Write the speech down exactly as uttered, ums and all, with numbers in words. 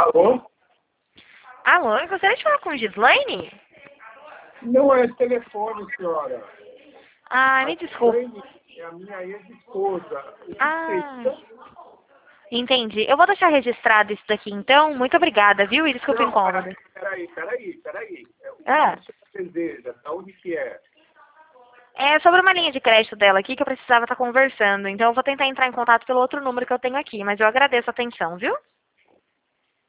Alô? Alô, eu gostaria de falar com Gislaine? Não é telefone, senhora. Ah, A me desculpe. Gislaine é a minha ex-esposa. O que Ah, você... entendi. Eu vou deixar registrado isso daqui então. Muito obrigada, viu? E desculpe o Não, incômodo. peraí, peraí, peraí. É, o que Ah, você deseja? Da onde que é? é sobre uma linha de crédito dela aqui que eu precisava estar conversando. Então eu vou tentar entrar em contato pelo outro número que eu tenho aqui. Mas eu agradeço a atenção, viu?